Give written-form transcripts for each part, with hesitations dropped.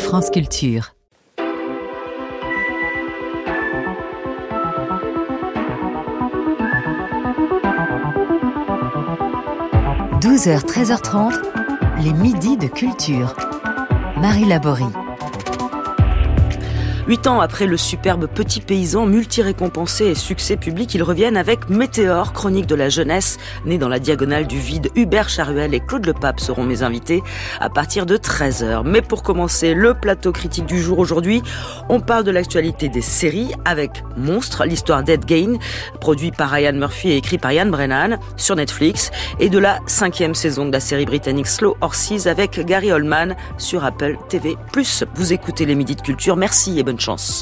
France Culture. 12h, 13h30, les midis de culture. Marie Laborie. 8 ans après le superbe Petit Paysan, multi-récompensé et succès public, ils reviennent avec Météore, chronique de la jeunesse, née dans la diagonale du vide. Hubert Charuel et Claude Lepape seront mes invités à partir de 13h. Mais pour commencer, le plateau critique du jour aujourd'hui, on parle de l'actualité des séries avec Monstre, l'histoire d'Ed Gein, produit par Ryan Murphy et écrit par Ian Brennan sur Netflix, et de la 5e saison de la série britannique Slow Horses avec Gary Oldman sur Apple TV+. Vous écoutez les Midis de Culture, merci et bonne chance.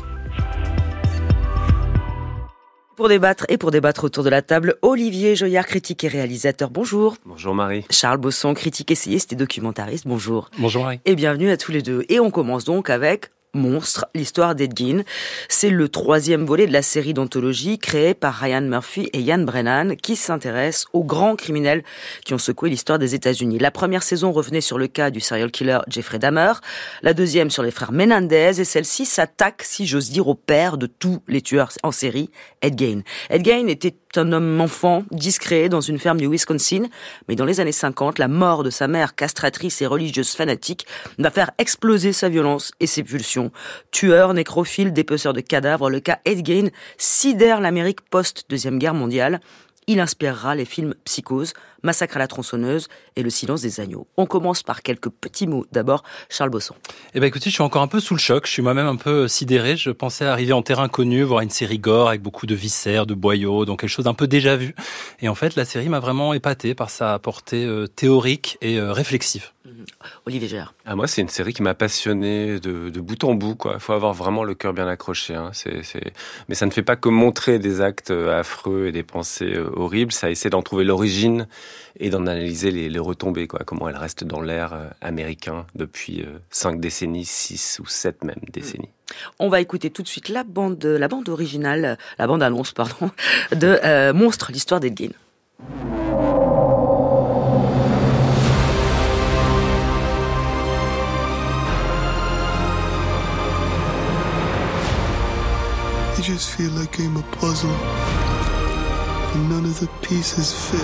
Pour débattre autour de la table, Olivier Joyard, critique et réalisateur, bonjour. Bonjour Marie. Charles Bosson, critique, essayiste et documentariste, bonjour. Bonjour Marie. Et bienvenue à tous les deux. Et on commence donc avec Monstre, l'histoire d'Ed Gein. C'est le 3e volet de la série d'anthologie créée par Ryan Murphy et Ian Brennan qui s'intéresse aux grands criminels qui ont secoué l'histoire des États-Unis. La première saison revenait sur le cas du serial killer Jeffrey Dahmer, la deuxième sur les frères Menendez et celle-ci s'attaque, si j'ose dire, au père de tous les tueurs en série, Ed Gein. Ed Gein était un homme enfant, discret, dans une ferme du Wisconsin, mais dans les années 50, la mort de sa mère castratrice et religieuse fanatique va faire exploser sa violence et ses pulsions. Tueur, nécrophile, dépeceur de cadavres, le cas Ed Gein sidère l'Amérique post-Deuxième Guerre mondiale. Il inspirera les films Psychose, Massacre à la tronçonneuse et Le silence des agneaux. On commence par quelques petits mots. D'abord, Charles Bosson. Écoutez, je suis encore un peu sous le choc. Je suis moi-même un peu sidéré. Je pensais arriver en terrain connu, voir une série gore avec beaucoup de viscères, de boyaux, donc quelque chose d'un peu déjà vu. Et en fait, la série m'a vraiment épaté par sa portée théorique et réflexive. Olivier Gérard. Moi, c'est une série qui m'a passionné de bout en bout, quoi. Il faut avoir vraiment le cœur bien accroché, hein. Mais ça ne fait pas que montrer des actes affreux et des pensées horribles. Ça essaie d'en trouver l'origine et d'en analyser les retombées, quoi. Comment elles restent dans l'air américain depuis 5 décennies, 6 ou 7 même décennies. On va écouter tout de suite la bande originale, la bande annonce, de Monstre, l'histoire d'Ed Gein. I just feel like I'm a puzzle, and none of the pieces fit.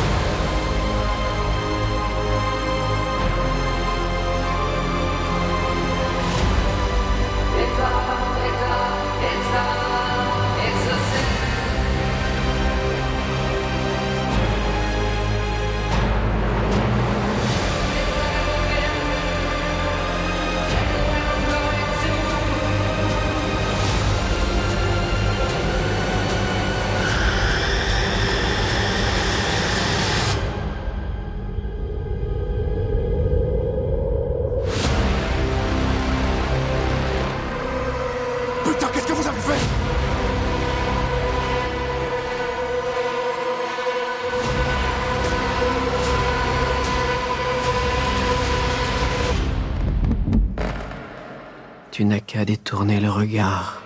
Tu n'as qu'à détourner le regard.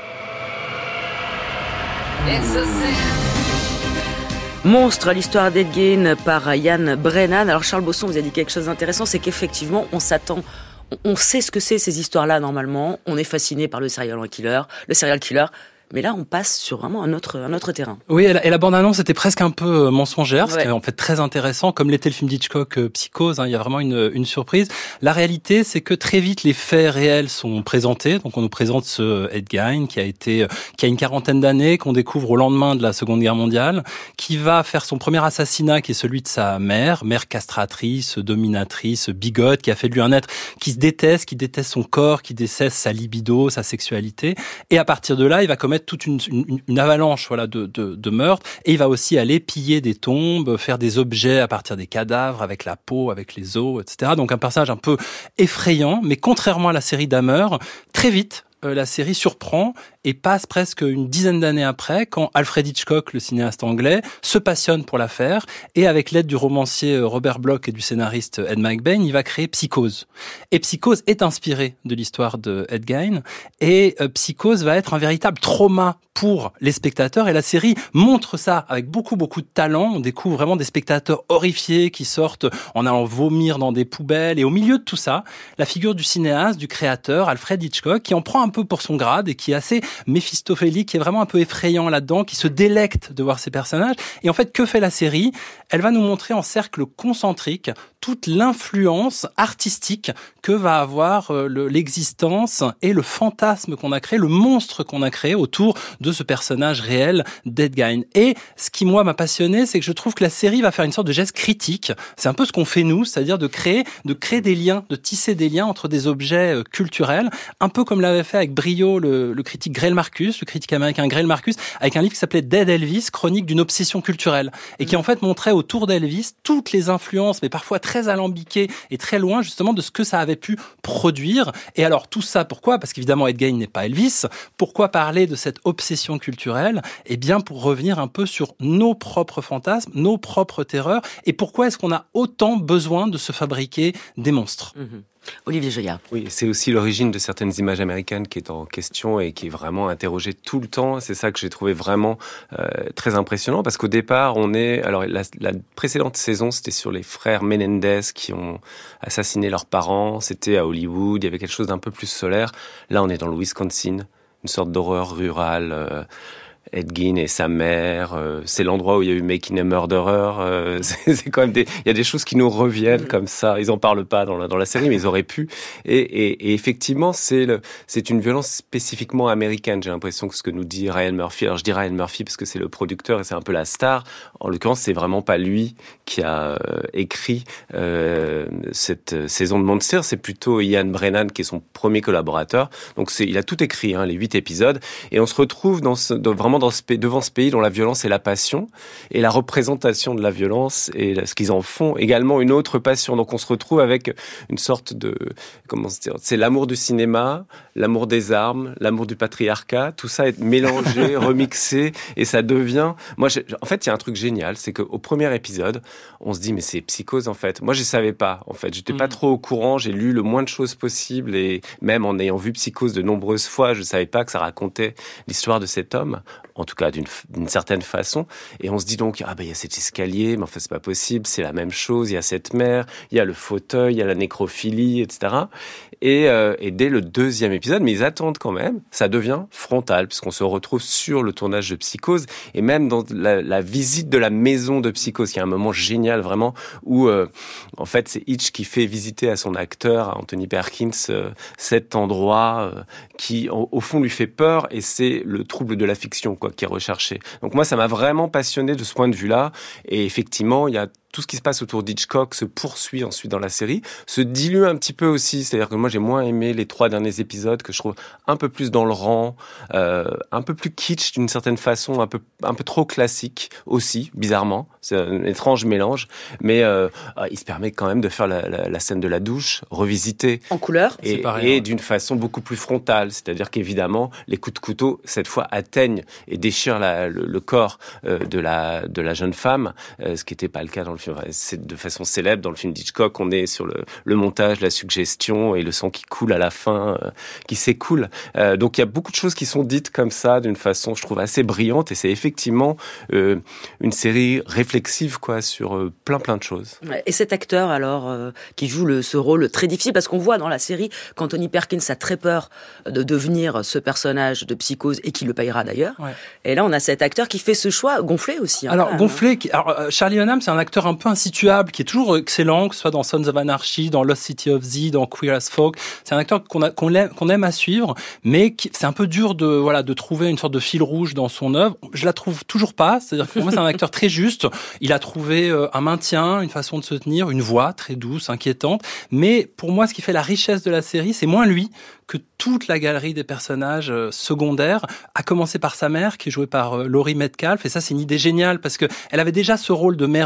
Monstre, l'histoire d'Ed Gein par Ian Brennan. Alors Charles Bosson, vous avez dit quelque chose d'intéressant, c'est qu'effectivement, on sait ce que c'est ces histoires-là normalement. On est fasciné par le serial killer. Mais là, on passe sur vraiment un autre terrain. Oui, et la bande-annonce était presque un peu mensongère, ce qui est en fait très intéressant, comme l'était le film d'Hitchcock Psychose, hein, il y a vraiment une surprise. La réalité, c'est que très vite, les faits réels sont présentés. Donc, on nous présente ce Ed Gein qui a une quarantaine d'années, qu'on découvre au lendemain de la Seconde Guerre mondiale, qui va faire son premier assassinat, qui est celui de sa mère castratrice, dominatrice, bigote, qui a fait de lui un être qui se déteste, qui déteste son corps, qui déteste sa libido, sa sexualité. Et à partir de là, il va commettre toute une avalanche de meurtres, et il va aussi aller piller des tombes, faire des objets à partir des cadavres, avec la peau, avec les os, etc. Donc un personnage un peu effrayant, mais contrairement à la série Dahmer, très vite, la série surprend et passe presque une dizaine d'années après, quand Alfred Hitchcock, le cinéaste anglais, se passionne pour l'affaire et avec l'aide du romancier Robert Bloch et du scénariste Ed McBain, il va créer Psychose. Et Psychose est inspiré de l'histoire de Ed Gein et Psychose va être un véritable trauma pour les spectateurs et la série montre ça avec beaucoup de talent. On découvre vraiment des spectateurs horrifiés qui sortent en allant vomir dans des poubelles et au milieu de tout ça, la figure du cinéaste, du créateur, Alfred Hitchcock, qui en prend un peu pour son grade et qui est assez méphistophélique, qui est vraiment un peu effrayant là-dedans, qui se délecte de voir ces personnages. Et en fait, que fait la série ? Elle va nous montrer en cercle concentrique toute l'influence artistique que va avoir l'existence et le fantasme qu'on a créé, le monstre qu'on a créé autour de ce personnage réel d'Ed Gein. Et ce qui, moi, m'a passionné, c'est que je trouve que la série va faire une sorte de geste critique. C'est un peu ce qu'on fait nous, c'est-à-dire de créer des liens, de tisser des liens entre des objets culturels, un peu comme l'avait fait avec brio le critique Greil Marcus, le critique américain Greil Marcus, avec un livre qui s'appelait Dead Elvis, chronique d'une obsession culturelle, et qui en fait montrait autour d'Elvis toutes les influences, mais parfois très alambiquées et très loin justement de ce que ça avait pu produire. Et alors tout ça, pourquoi ? Parce qu'évidemment Ed Gein n'est pas Elvis. Pourquoi parler de cette obsession culturelle ? Eh bien pour revenir un peu sur nos propres fantasmes, nos propres terreurs, et pourquoi est-ce qu'on a autant besoin de se fabriquer des monstres ? Olivier Joyard. Oui, c'est aussi l'origine de certaines images américaines qui est en question et qui est vraiment interrogée tout le temps. C'est ça que j'ai trouvé vraiment très impressionnant parce qu'au départ, alors la précédente saison, c'était sur les frères Menendez qui ont assassiné leurs parents. C'était à Hollywood, il y avait quelque chose d'un peu plus solaire. Là, on est dans le Wisconsin, une sorte d'horreur rurale. Ed Gein et sa mère, c'est l'endroit où il y a eu Making a Murderer, c'est quand même il y a des choses qui nous reviennent comme ça. Ils en parlent pas dans la série, mais ils auraient pu. Et effectivement, c'est une violence spécifiquement américaine. J'ai l'impression que ce que nous dit Ryan Murphy, alors je dis Ryan Murphy parce que c'est le producteur et c'est un peu la star. En l'occurrence, c'est vraiment pas lui qui a écrit cette saison de Monster. C'est plutôt Ian Brennan qui est son premier collaborateur. Donc il a tout écrit, les 8 épisodes, et on se retrouve vraiment devant ce pays dont la violence est la passion et la représentation de la violence et ce qu'ils en font également une autre passion. Donc on se retrouve avec une sorte de, comment se dire, c'est l'amour du cinéma, l'amour des armes, l'amour du patriarcat, tout ça est mélangé, remixé et ça devient, en fait il y a un truc génial, c'est qu'au premier épisode on se dit mais c'est Psychose en fait. Moi je savais pas en fait, j'étais pas trop au courant, j'ai lu le moins de choses possible et même en ayant vu Psychose de nombreuses fois, je savais pas que ça racontait l'histoire de cet homme, en tout cas d'une certaine façon, et on se dit donc il y a cet escalier, mais enfin c'est pas possible, c'est la même chose, il y a cette mère, il y a le fauteuil, il y a la nécrophilie, etc. Et dès le deuxième épisode, mais ils attendent quand même, ça devient frontal puisqu'on se retrouve sur le tournage de Psychose et même dans la visite de la maison de Psychose, qui est un moment génial vraiment où en fait c'est Hitch qui fait visiter à son acteur, à Anthony Perkins, cet endroit qui au fond lui fait peur et c'est le trouble de la fiction qui est recherché. Donc moi, ça m'a vraiment passionné de ce point de vue-là. Et effectivement, il y a tout ce qui se passe autour d'Hitchcock se poursuit ensuite dans la série, se dilue un petit peu aussi. C'est-à-dire que moi, j'ai moins aimé les 3 derniers épisodes, que je trouve un peu plus dans le rang, un peu plus kitsch d'une certaine façon, un peu trop classique aussi, bizarrement. C'est un étrange mélange. Mais il se permet quand même de faire la scène de la douche, revisiter. En couleur. Et d'une façon beaucoup plus frontale. C'est-à-dire qu'évidemment, les coups de couteau, cette fois, atteignent et déchirent le corps de la jeune femme, ce qui n'était pas le cas dans le film. C'est de façon célèbre dans le film d'Hitchcock, on est sur le montage, la suggestion et le sang qui coule à la fin, qui s'écoule. Donc il y a beaucoup de choses qui sont dites comme ça, d'une façon, je trouve, assez brillante, et c'est effectivement une série réflexive sur plein de choses. Et cet acteur alors qui joue ce rôle très difficile, parce qu'on voit dans la série qu'Anthony Perkins a très peur de devenir ce personnage de Psychose et qui le payera d'ailleurs. Ouais. Et là on a cet acteur qui fait ce choix gonflé aussi. Gonflé. Charlie Hunnam, c'est un acteur un peu insituable, qui est toujours excellent, que ce soit dans Sons of Anarchy, dans Lost City of Z, dans Queer as Folk. C'est un acteur qu'on aime à suivre, mais c'est un peu dur de trouver une sorte de fil rouge dans son œuvre. Je la trouve toujours pas. C'est-à-dire que pour moi, c'est un acteur très juste. Il a trouvé un maintien, une façon de se tenir, une voix très douce, inquiétante. Mais pour moi, ce qui fait la richesse de la série, c'est moins lui que toute la galerie des personnages secondaires, à commencer par sa mère, qui est jouée par Laurie Metcalf. Et ça, c'est une idée géniale, parce que elle avait déjà ce rôle de mère bigote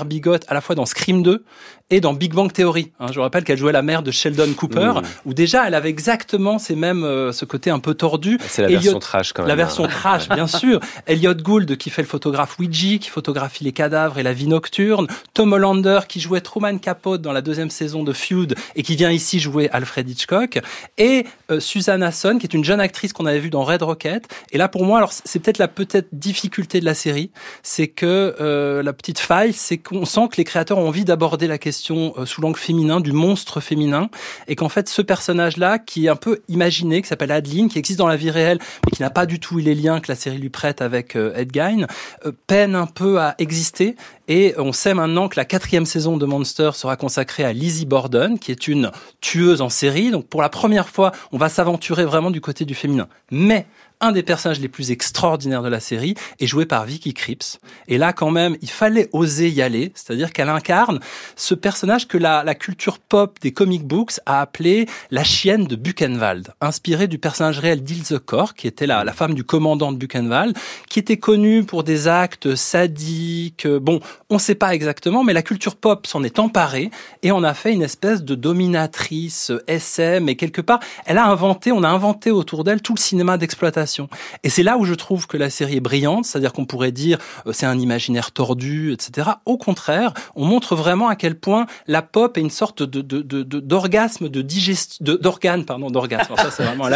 à la fois dans Scream 2 et dans Big Bang Theory. Je rappelle qu'elle jouait la mère de Sheldon Cooper, où déjà elle avait exactement ce côté un peu tordu. C'est la version trash quand même. La version trash, bien sûr. Elliot Gould qui fait le photographe Ouija, qui photographie les cadavres et la vie nocturne. Tom Hollander qui jouait Truman Capote dans la 2e saison de Feud et qui vient ici jouer Alfred Hitchcock. Et Susan Son, qui est une jeune actrice qu'on avait vue dans Red Rocket. Et là, pour moi, alors c'est peut-être la difficulté de la série, c'est que la petite faille, c'est qu'on sent que les créateurs ont envie d'aborder la question sous l'angle féminin, du monstre féminin, et qu'en fait, ce personnage-là, qui est un peu imaginé, qui s'appelle Adeline, qui existe dans la vie réelle, mais qui n'a pas du tout les liens que la série lui prête avec Ed Gein, peine un peu à exister. Et on sait maintenant que la 4e saison de Monster sera consacrée à Lizzie Borden, qui est une tueuse en série. Donc pour la première fois, on va s'aventurer vraiment du côté du féminin. Mais un des personnages les plus extraordinaires de la série est joué par Vicky Krieps. Et là, quand même, il fallait oser y aller. C'est-à-dire qu'elle incarne ce personnage que la culture pop des comic books a appelé la chienne de Buchenwald, inspirée du personnage réel d'Ilse Kor, qui était la femme du commandant de Buchenwald, qui était connue pour des actes sadiques. Bon, on ne sait pas exactement, mais la culture pop s'en est emparée et on a fait une espèce de dominatrice SM. Et quelque part, on a inventé autour d'elle tout le cinéma d'exploitation. Et c'est là où je trouve que la série est brillante, c'est-à-dire qu'on pourrait dire c'est un imaginaire tordu, etc. Au contraire, on montre vraiment à quel point la pop est une sorte d'orgasme, d'organe. Alors ça, c'est vraiment un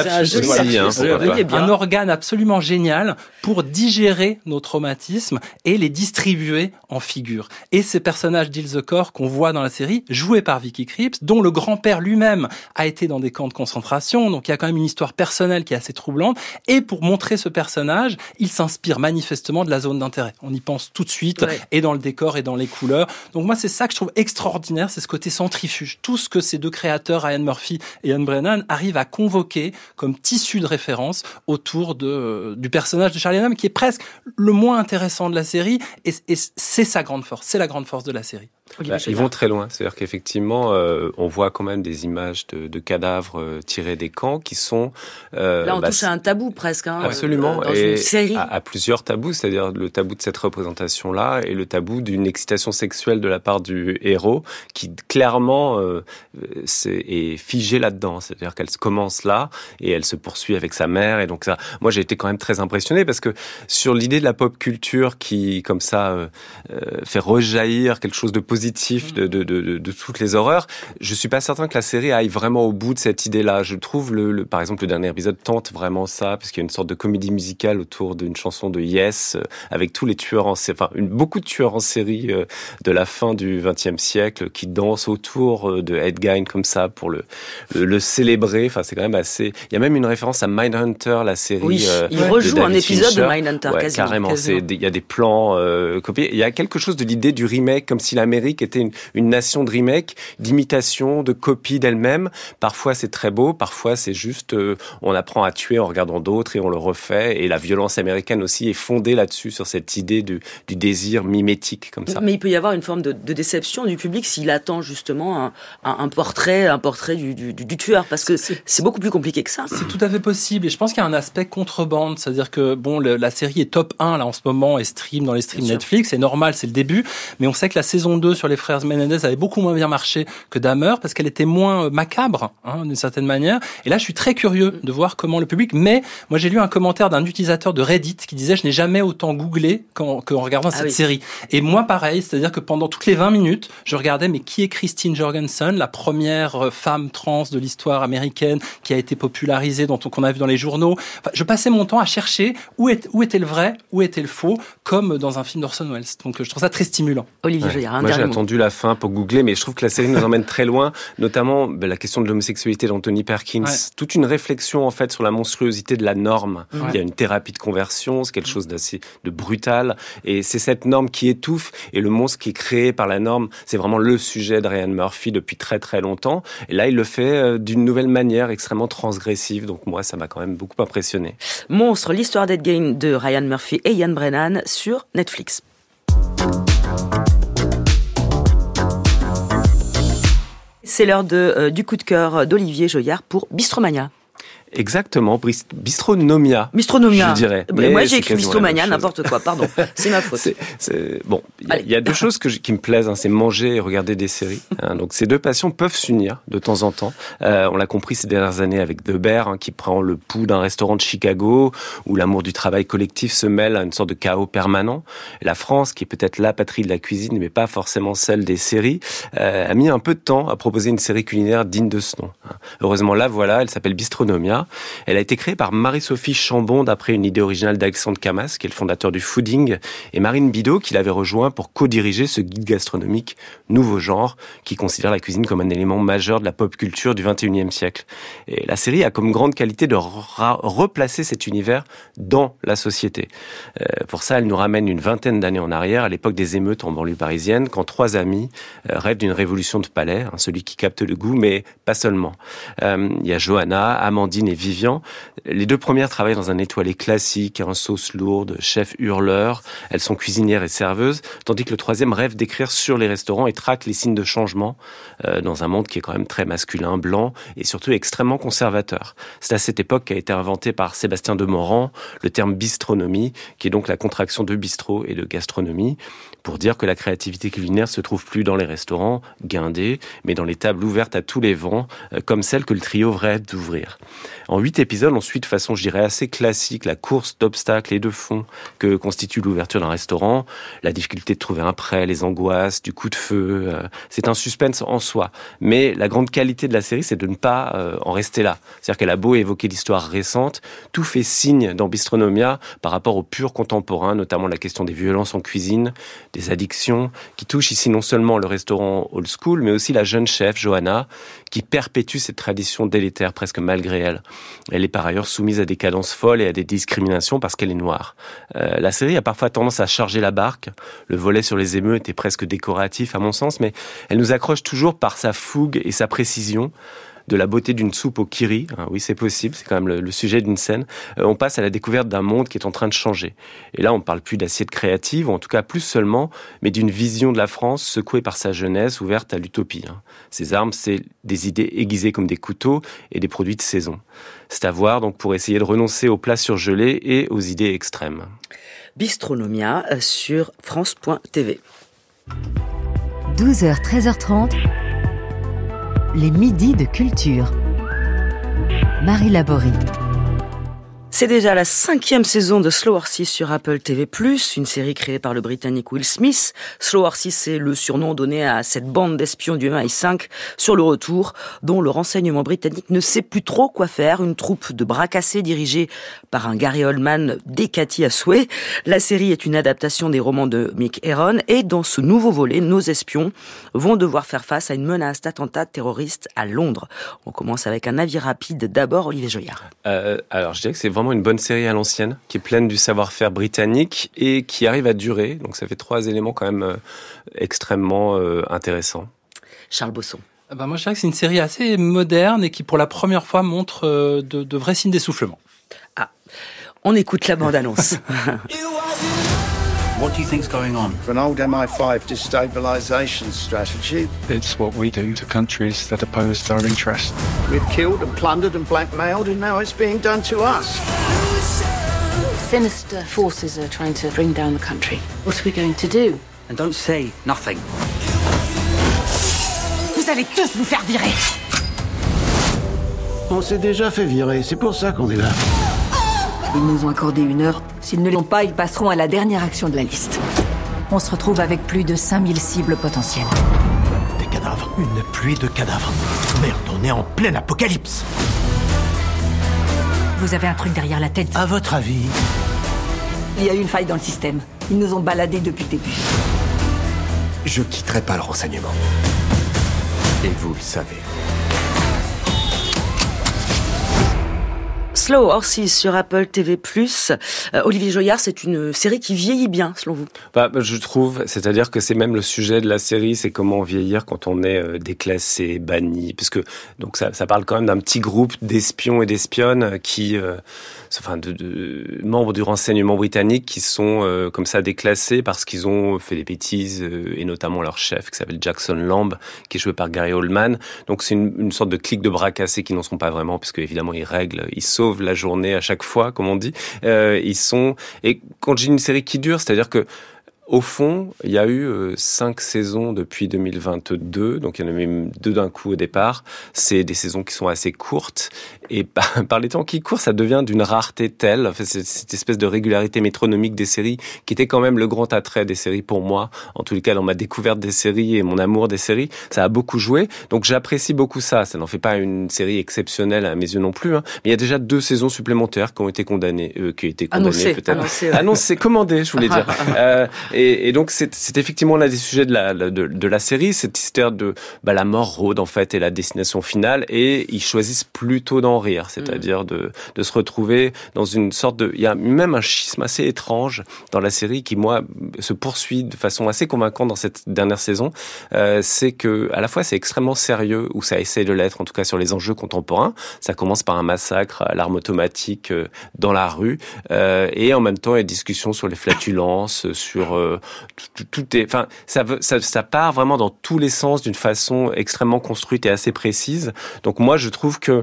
lapsus. Un organe absolument génial pour digérer nos traumatismes et les distribuer en figures. Et ces personnages d'Ilse Kor qu'on voit dans la série, joués par Vicky Krieps, dont le grand-père lui-même a été dans des camps de concentration, donc il y a quand même une histoire personnelle qui est assez troublante. Et pour montrer ce personnage, il s'inspire manifestement de la zone d'intérêt. On y pense tout de suite, et dans le décor et dans les couleurs. Donc moi, c'est ça que je trouve extraordinaire, c'est ce côté centrifuge. Tout ce que ces deux créateurs, Ryan Murphy et Ian Brennan, arrivent à convoquer comme tissu de référence autour du personnage de Charlie Hunnam, qui est presque le moins intéressant de la série, et c'est sa grande force, c'est la grande force de la série. Ils vont très loin, c'est-à-dire qu'effectivement, on voit quand même des images de cadavres tirés des camps qui sont... Là, on touche à un tabou presque. Absolument, dans une série. À plusieurs tabous, c'est-à-dire le tabou de cette représentation-là et le tabou d'une excitation sexuelle de la part du héros qui clairement est figé là-dedans, c'est-à-dire qu'elle commence là et elle se poursuit avec sa mère. Et donc ça, moi j'ai été quand même très impressionné parce que sur l'idée de la pop culture qui, comme ça, fait rejaillir quelque chose de positif de toutes les horreurs, je suis pas certain que la série aille vraiment au bout de cette idée-là. Je trouve par exemple le dernier épisode tente vraiment ça, parce qu'il y a une sorte de comédie musicale autour d'une chanson de Yes, avec tous les tueurs en série, beaucoup de tueurs en série de la fin du XXe siècle qui dansent autour de Ed Gein comme ça pour le célébrer. Enfin, c'est quand même assez. Il y a même une référence à Mindhunter, la série. Oui, il rejoue un épisode Fincher. de Mindhunter, quasiment. Carrément. Il y a des plans copiés. Il y a quelque chose de l'idée du remake, comme si l'Amérique était une nation de remake, d'imitation, de copie d'elle-même. Parfois, c'est très beau. Parfois, c'est juste on apprend à tuer en regardant d'autres et on le refait. Et la violence américaine aussi est fondée là-dessus, sur cette idée du désir mimétique comme ça. Mais il peut y avoir une forme de déception du public s'il attend justement un portrait du tueur, parce que c'est beaucoup plus compliqué que ça. C'est tout à fait possible, et je pense qu'il y a un aspect contrebande, c'est-à-dire que la série est top 1 là en ce moment et stream dans les streams Netflix, c'est normal, c'est le début, mais on sait que la saison 2 sur les frères Menendez avait beaucoup moins bien marché que Dahmer, parce qu'elle était moins macabre, d'une certaine manière, et là je suis très curieux de voir comment le public, mais moi j'ai lu un commentaire d'un utilisateur de Reddit qui disait je n'ai jamais autant googlé qu'en regardant cette série, et moi pareil, c'est-à-dire que pendant toutes les 20 minutes je regardais mais qui est Christine Jorgensen, la première femme trans de l'histoire américaine qui a été popularisée, qu'on a vu dans les journaux. Enfin, je passais mon temps à chercher où était le vrai, où était le faux, comme dans un film d'Orson Welles. Donc je trouve ça très stimulant. Olivier Joyard, moi j'ai attendu la fin pour googler, mais je trouve que la série nous emmène très loin, notamment la question de l'homosexualité d'Anthony Perkins. Toute une réflexion en fait sur la monstruosité de la norme. Il y a une thérapie de conversion, c'est quelque chose d'assez brutal, et c'est cette norme qui étouffe, et le monstre qui est créé par la norme, c'est vraiment le sujet de Ryan Murphy depuis très très longtemps. Et là, il le fait d'une nouvelle manière, extrêmement transgressive. Donc moi, ça m'a quand même beaucoup impressionné. Monstre, l'histoire d'Ed Gein de Ryan Murphy et Ian Brennan sur Netflix. C'est l'heure du coup de cœur d'Olivier Joyard pour Bistromania. Exactement, Bistronomia. Bistronomia. Je dirais. Moi, j'ai écrit Bistromania, n'importe quoi, pardon. C'est ma faute. Bon, il y a deux choses qui me plaisent, c'est manger et regarder des séries. Donc, ces deux passions peuvent s'unir de temps en temps. On l'a compris ces dernières années avec The Bear, qui prend le pouls d'un restaurant de Chicago, où l'amour du travail collectif se mêle à une sorte de chaos permanent. Et la France, qui est peut-être la patrie de la cuisine, mais pas forcément celle des séries, a mis un peu de temps à proposer une série culinaire digne de ce nom. Heureusement, là, voilà, elle s'appelle Bistronomia. Elle a été créée par Marie-Sophie Chambon d'après une idée originale d'Alexandre Camas, qui est le fondateur du fooding, et Marine Bidot, qui l'avait rejoint pour co-diriger ce guide gastronomique nouveau genre, qui considère la cuisine comme un élément majeur de la pop culture du XXIe siècle. Et la série a comme grande qualité de replacer cet univers dans la société. Pour ça, elle nous ramène une vingtaine d'années en arrière, à l'époque des émeutes en banlieue parisienne, quand trois amis rêvent d'une révolution de palais, celui qui capte le goût, mais pas seulement. Il y a Johanna, Amandine et Vivian. Les deux premières travaillent dans un étoilé classique, sauce lourde, chef hurleur. Elles sont cuisinières et serveuses, tandis que le troisième rêve d'écrire sur les restaurants et traque les signes de changement dans un monde qui est quand même très masculin, blanc et surtout extrêmement conservateur. C'est à cette époque qu'a été inventé par Sébastien de Morand le terme bistronomie, qui est donc la contraction de bistrot et de gastronomie, pour dire que la créativité culinaire se trouve plus dans les restaurants guindés, mais dans les tables ouvertes à tous les vents, comme celle que le trio rêve d'ouvrir. En 8 épisodes, on suit de façon, je dirais, assez classique la course d'obstacles et de fond que constitue l'ouverture d'un restaurant, la difficulté de trouver un prêt, les angoisses, du coup de feu. C'est un suspense en soi. Mais la grande qualité de la série, c'est de ne pas en rester là. C'est-à-dire qu'elle a beau évoquer l'histoire récente, tout fait signe dans Bistronomia par rapport au pur contemporain, notamment la question des violences en cuisine, des addictions, qui touchent ici non seulement le restaurant old school, mais aussi la jeune chef, Johanna, qui perpétue cette tradition délétère presque malgré elle. Elle est par ailleurs soumise à des cadences folles et à des discriminations parce qu'elle est noire. La série a parfois tendance à charger la barque. Le volet sur les émeutes est presque décoratif à mon sens, mais elle nous accroche toujours par sa fougue et sa précision. De la beauté d'une soupe au kiri, oui c'est possible, c'est quand même le sujet d'une scène, on passe à la découverte d'un monde qui est en train de changer. Et là on ne parle plus d'assiette créative, ou en tout cas plus seulement, mais d'une vision de la France secouée par sa jeunesse, ouverte à l'utopie. Ses armes, c'est des idées aiguisées comme des couteaux et des produits de saison. C'est à voir donc pour essayer de renoncer aux plats surgelés et aux idées extrêmes. Bistronomia sur France.tv. 12h, 13h30. Les midis de culture. Marie Laborie. C'est déjà la 5e saison de Slow Horses sur Apple TV+, une série créée par le Britannique Will Smith. Slow Horses, c'est le surnom donné à cette bande d'espions du MI5 sur le retour, dont le renseignement britannique ne sait plus trop quoi faire. Une troupe de bras cassés dirigée par un Gary Oldman décati à souhait. La série est une adaptation des romans de Mick Herron et dans ce nouveau volet, nos espions vont devoir faire face à une menace d'attentat terroriste à Londres. On commence avec un avis rapide. D'abord, Olivier Joyard. Alors, je dirais que c'est vraiment une bonne série à l'ancienne, qui est pleine du savoir-faire britannique et qui arrive à durer. Donc ça fait 3 éléments quand même extrêmement intéressants. Charles Bosson. Moi je dirais que c'est une série assez moderne et qui pour la première fois montre de vrais signes d'essoufflement. On écoute la bande-annonce. What do you think's going on? For an old MI5 destabilisation strategy. It's what we do to countries that oppose our interests. We've killed and plundered and blackmailed, and now it's being done to us. Sinister forces are trying to bring down the country. What are we going to do? And don't say nothing. Vous allez tous vous faire virer. On s'est déjà fait virer, c'est pour ça qu'on est là. Ils nous ont accordé 1 heure. S'ils ne l'ont pas, ils passeront à la dernière action de la liste. On se retrouve avec plus de 5000 cibles potentielles. Des cadavres, une pluie de cadavres. Merde, on est en pleine apocalypse. Vous avez un truc derrière la tête. À votre avis? Il y a eu une faille dans le système. Ils nous ont baladés depuis le début. Je quitterai pas le renseignement. Et vous le savez. Slow Horses sur Apple TV+. Olivier Joyard, c'est une série qui vieillit bien, selon vous? Je trouve, c'est-à-dire que c'est même le sujet de la série, c'est comment vieillir quand on est déclassé, banni, parce que donc ça parle quand même d'un petit groupe d'espions et d'espionnes qui de membres du renseignement britannique qui sont comme ça déclassés parce qu'ils ont fait des bêtises, et notamment leur chef qui s'appelle Jackson Lamb, qui est joué par Gary Oldman. Donc c'est une sorte de clique de bras cassés qui n'en sont pas vraiment, puisque évidemment ils sauvent la journée à chaque fois, comme on dit. Et quand j'ai une série qui dure, c'est-à-dire que au fond, il y a eu 5 saisons depuis 2022, donc il y en a même 2 d'un coup au départ. C'est des saisons qui sont assez courtes, et par les temps qui courent, ça devient d'une rareté telle, enfin, c'est cette espèce de régularité métronomique des séries, qui était quand même le grand attrait des séries pour moi, en tous les cas dans ma découverte des séries et mon amour des séries, ça a beaucoup joué, donc j'apprécie beaucoup ça. Ça n'en fait pas une série exceptionnelle à mes yeux non plus, hein. Mais il y a déjà 2 saisons supplémentaires qui ont été condamnées, annoncées, commandées, je voulais dire. Et donc c'est effectivement l'un des sujets de la série, cette histoire de la mort rôde en fait et la destination finale, et ils choisissent plutôt d'en rire, c'est-à-dire de se retrouver dans une sorte il y a même un schisme assez étrange dans la série qui moi se poursuit de façon assez convaincante dans cette dernière saison. C'est que à la fois c'est extrêmement sérieux, ou ça essaie de l'être en tout cas sur les enjeux contemporains. Ça commence par un massacre à l'arme automatique dans la rue, et en même temps il y a des discussions sur les flatulences, sur ça part vraiment dans tous les sens d'une façon extrêmement construite et assez précise. Donc moi je trouve que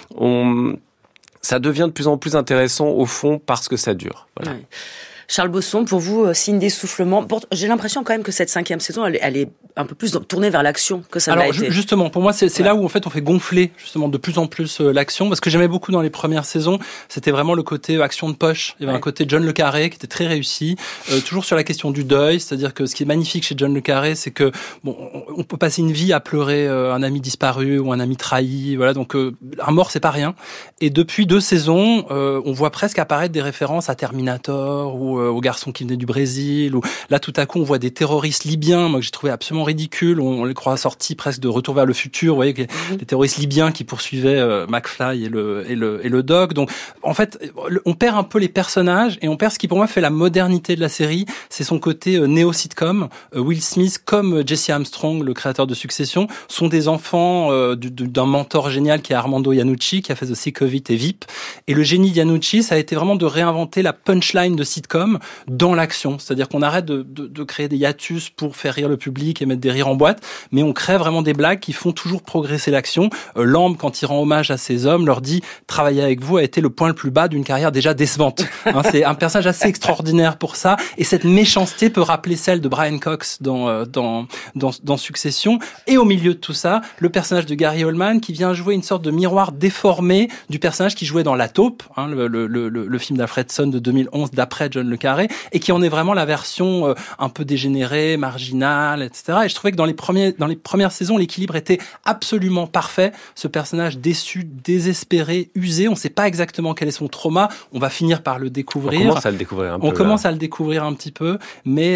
ça devient de plus en plus intéressant au fond parce que ça dure. Voilà. Ouais. Charles Bosson, pour vous, signe d'essoufflement. J'ai l'impression quand même que cette 5e saison, elle est un peu plus tournée vers l'action que ça l'a été. Alors justement, pour moi, c'est là où en fait on fait gonfler justement de plus en plus l'action, parce que j'aimais beaucoup dans les premières saisons, c'était vraiment le côté action de poche. Il y avait un côté John le Carré qui était très réussi, toujours sur la question du deuil, c'est-à-dire que ce qui est magnifique chez John le Carré, c'est que on peut passer une vie à pleurer un ami disparu ou un ami trahi, voilà, donc un mort c'est pas rien. Et depuis 2 saisons, on voit presque apparaître des références à Terminator ou aux garçons qui venaient du Brésil, ou là tout à coup on voit des terroristes libyens, moi que j'ai trouvé absolument ridicule, on les croit sortis presque de Retour vers le futur, vous voyez, les terroristes libyens qui poursuivaient McFly et le Dog. Donc en fait on perd un peu les personnages, et on perd ce qui pour moi fait la modernité de la série, c'est son côté néo-sitcom. Will Smith comme Jesse Armstrong, le créateur de Succession, sont des enfants d'un mentor génial qui est Armando Iannucci, qui a fait The Sick of It et VIP, et le génie d'Iannucci, ça a été vraiment de réinventer la punchline de sitcom dans l'action, c'est-à-dire qu'on arrête de créer des hiatus pour faire rire le public et mettre des rires en boîte, mais on crée vraiment des blagues qui font toujours progresser l'action. Lamb, quand il rend hommage à ces hommes, leur dit « Travailler avec vous a été le point le plus bas d'une carrière déjà décevante ». C'est un personnage assez extraordinaire pour ça, et cette méchanceté peut rappeler celle de Brian Cox dans Succession. Et au milieu de tout ça, le personnage de Gary Oldman qui vient jouer une sorte de miroir déformé du personnage qui jouait dans La Taupe, le film d'Alfredson de 2011 d'après John le Carré, et qui en est vraiment la version un peu dégénérée, marginale, etc. Et je trouvais que dans les premières saisons, l'équilibre était absolument parfait. Ce personnage déçu, désespéré, usé, on ne sait pas exactement quel est son trauma, on va finir par le découvrir. On commence à le découvrir un peu. On commence à le découvrir un petit peu, mais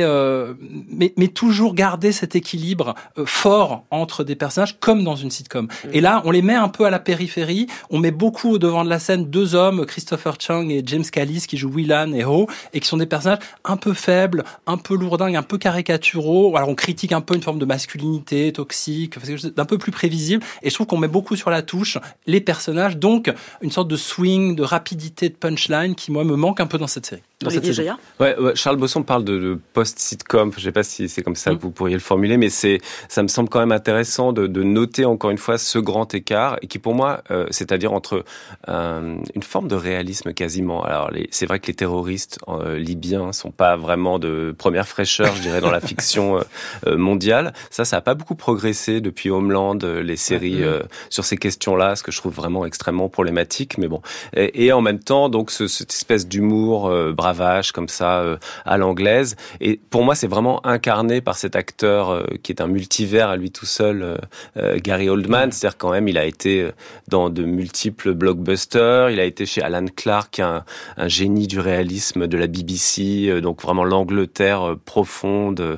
toujours garder cet équilibre fort entre des personnages comme dans une sitcom. Et là, on les met un peu à la périphérie, on met beaucoup au devant de la scène 2 hommes, Christopher Chang et James Callis, qui jouent Willan et Ho, et qui sont des personnages un peu faibles, un peu lourdingues, un peu caricaturaux. Alors on critique un peu une forme de masculinité toxique, d'un peu plus prévisible, et je trouve qu'on met beaucoup sur la touche les personnages, donc une sorte de swing, de rapidité, de punchline qui moi me manque un peu dans cette série. Ouais, Charles Bosson parle de post-sitcom, je sais pas si c'est comme ça que vous pourriez le formuler, mais ça me semble quand même intéressant de noter encore une fois ce grand écart, et qui pour moi, c'est-à-dire entre une forme de réalisme quasiment. Alors c'est vrai que les terroristes libyens sont pas vraiment de première fraîcheur, je dirais, dans la fiction mondiale. Ça a pas beaucoup progressé depuis Homeland, les séries sur ces questions-là, ce que je trouve vraiment extrêmement problématique, mais bon. Et en même temps, donc cette espèce d'humour bravage comme ça à l'anglaise, et pour moi c'est vraiment incarné par cet acteur qui est un multivers à lui tout seul, Gary Oldman. C'est-à-dire quand même il a été dans de multiples blockbusters, il a été chez Alan Clark, qui est un génie du réalisme de la BBC, donc vraiment l'Angleterre profonde,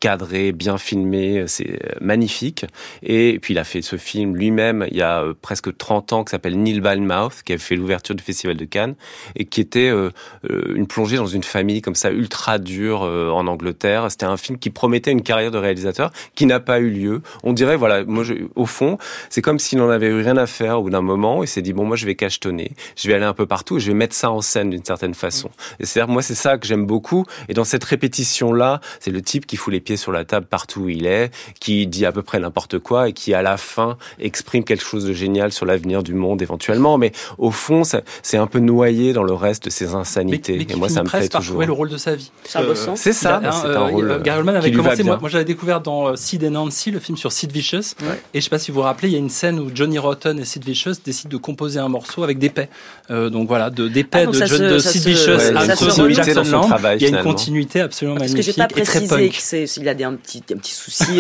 cadré, bien filmé, c'est magnifique. Et puis il a fait ce film lui-même il y a presque 30 ans qui s'appelle Nil by Mouth, qui a fait l'ouverture du Festival de Cannes et qui était une plongée dans une famille comme ça ultra dure en Angleterre. C'était un film qui promettait une carrière de réalisateur qui n'a pas eu lieu. On dirait, voilà, moi, au fond, c'est comme s'il n'en avait eu rien à faire au bout d'un moment. Il s'est dit, bon, moi, je vais cachetonner, je vais aller un peu partout et je vais mettre ça en scène d'une certaine façon. Et c'est-à-dire, moi, c'est ça que j'aime beaucoup. Et dans cette répétition-là, c'est le type qui fout les pieds sur la table partout où il est, qui dit à peu près n'importe quoi et qui, à la fin, exprime quelque chose de génial sur l'avenir du monde, éventuellement. Mais au fond, c'est un peu noyé dans le reste de ses insanités. Mais et moi, ça me plaît toujours. Par le rôle de sa vie. Charles Bossan. C'est ça. C'est un rôle. Gary Oldman avait commencé. Moi, j'avais découvert dans Sid et Nancy, le film sur Sid Vicious. Ouais. Et je sais pas si vous vous rappelez, il y a une scène où Johnny Rotten et Sid Vicious décident de composer un morceau avec d'épais. Donc voilà, d'épais de Sid Vicious à Jackson Land. Il y a une continuité absolument magnifique. Parce que j'ai pas précisé qu'il a un petit souci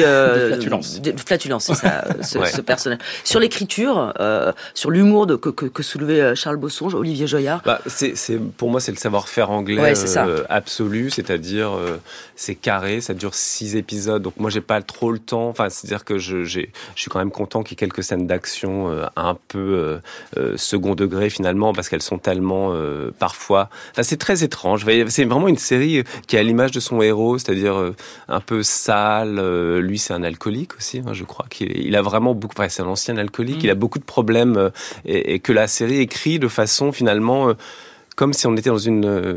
de flatulence, c'est ça, ce personnage. Sur l'écriture, sur l'humour que soulevait Charles Bosson, Olivier Joyard. Pour moi, c'est le savoir-faire anglais absolu, c'est-à-dire c'est carré, ça dure 6 épisodes, donc moi j'ai pas trop le temps. Enfin, c'est-à-dire que je suis quand même content qu'il y ait quelques scènes d'action un peu second degré finalement, parce qu'elles sont tellement parfois. Enfin, c'est très étrange. C'est vraiment une série qui est à l'image de son héros, c'est-à-dire un peu sale. Lui, c'est un alcoolique aussi, hein, je crois qu'il a vraiment beaucoup. Enfin, c'est un ancien alcoolique. Il a beaucoup de problèmes et que la série écrit de façon finalement. Comme si on était dans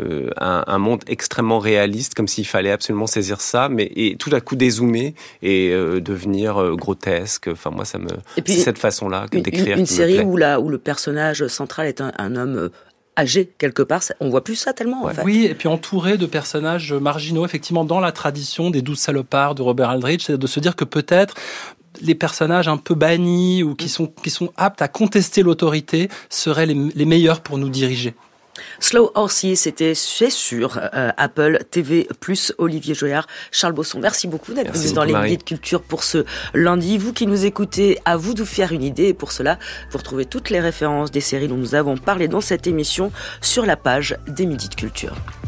un monde extrêmement réaliste, comme s'il fallait absolument saisir ça, et tout à coup dézoomer et devenir grotesque. Enfin, moi, c'est cette façon-là d'écrire. Une série où le personnage central est un homme âgé quelque part, on voit plus ça tellement en fait. Oui, et puis entouré de personnages marginaux, effectivement, dans la tradition des 12 salopards de Robert Aldrich, c'est de se dire que peut-être les personnages un peu bannis ou qui sont aptes à contester l'autorité seraient les meilleurs pour nous diriger. Slow Horses, c'est sur Apple TV+, Olivier Joyard, Charles Bosson. Merci beaucoup d'être venu dans les Guides Culture pour ce lundi. Vous qui nous écoutez, à vous de vous faire une idée. Et pour cela, vous retrouvez toutes les références des séries dont nous avons parlé dans cette émission sur la page des Midi de Culture.